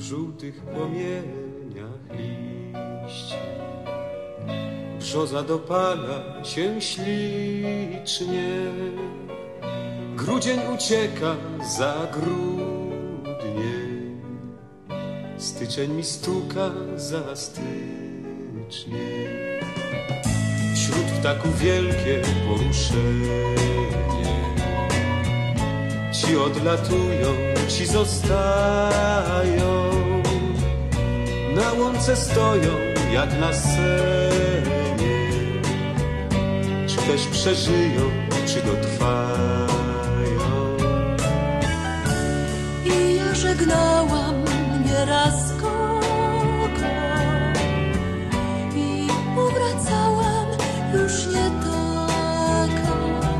żółtych płomieniach liści. Brzoza dopala się ślicznie, grudzień ucieka za grudniem, styczeń mi stuka za styczniem. Wśród ptaków wielkie poruszenie, ci odlatują, ci zostają, na łące stoją jak na scenie. Czy też przeżyją, czy dotrwają? I ja żegnałam nieraz kogo i powracałam już nie taka,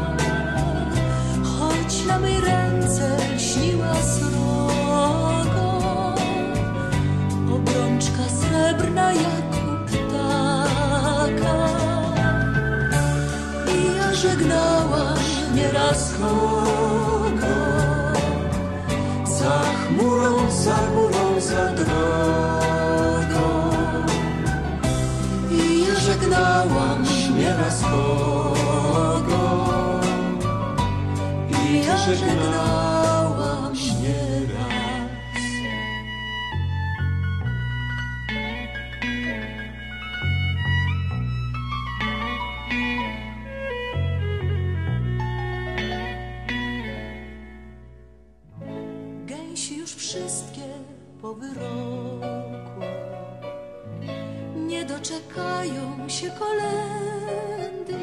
choć na mej ręce śniła srogo, obrączka srebrna jak u ptaka. I ja żegnałam nieraz kogo, za chmurą, za górą, za drogą. i ja żegnałam Nieraz kogo i ja żegnałam żegnałam nieraz. Gęsi już wszystkie powyrokłe, nie doczekają się kolędy.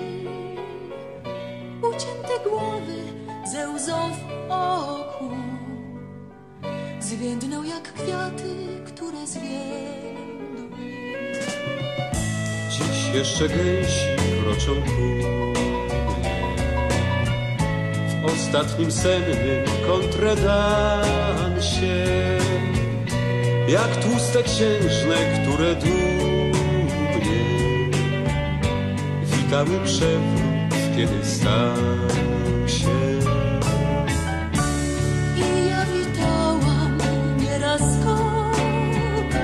Ucięte głowy ze łzą w oku zwiędną jak kwiaty, które zwiędły. Dziś jeszcze gęsi kroczą ku mnie, w ostatnim sennym kontredansie, jak tłuste księżne, które długie witały przewrót, kiedy stał się. I ja witałam nieraz kogo,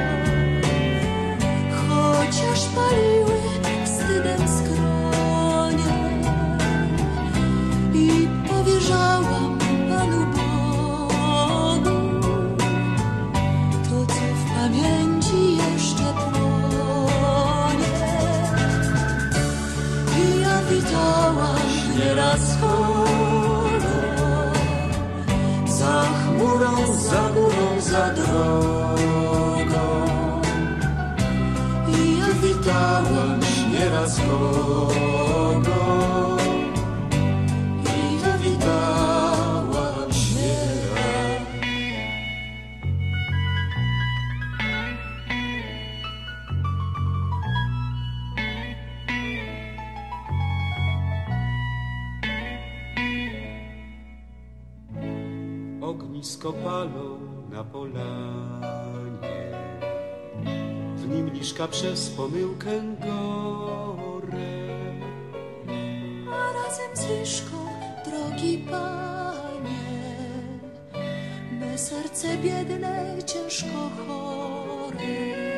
chociaż paliły wstydem skronie, i powierzałam Panu Bogu to, co w pamięci jeszcze płonie. I ja witałam nieraz kogo, Za chmurą, za górą, za drogą. i ja Witałam nieraz kogo, i ja witałam nieraz. Ognisko palą na polanie, w nim liszka przez pomyłkę gorę. a razem z liszką, drogi Panie, me serce biedne, ciężko chore.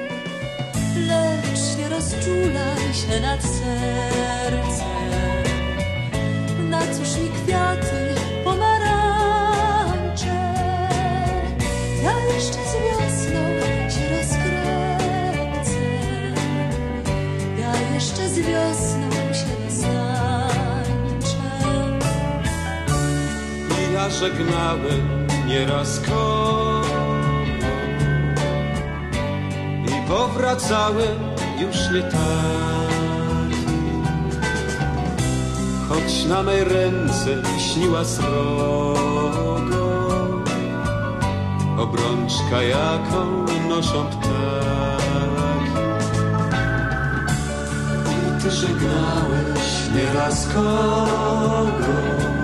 Lecz nie rozczulaj się nad sercem, na cóż mi kwiaty, pomarańcze. Ja jeszcze z wiosną się rozkręcę, ja jeszcze z wiosną się zańczę. I ja żegnałem nieraz kogo i powracałem już nie taki, choć na mej ręce śniła srogo, obrączka jaką noszą ptaki. I ty żegnałeś nieraz kogo,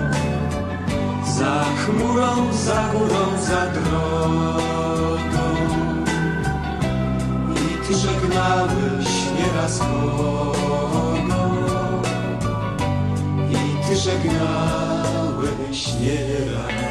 za chmurą, za górą, za drogą. I ty żegnałeś nieraz kogo, i ty żegnałeś nieraz.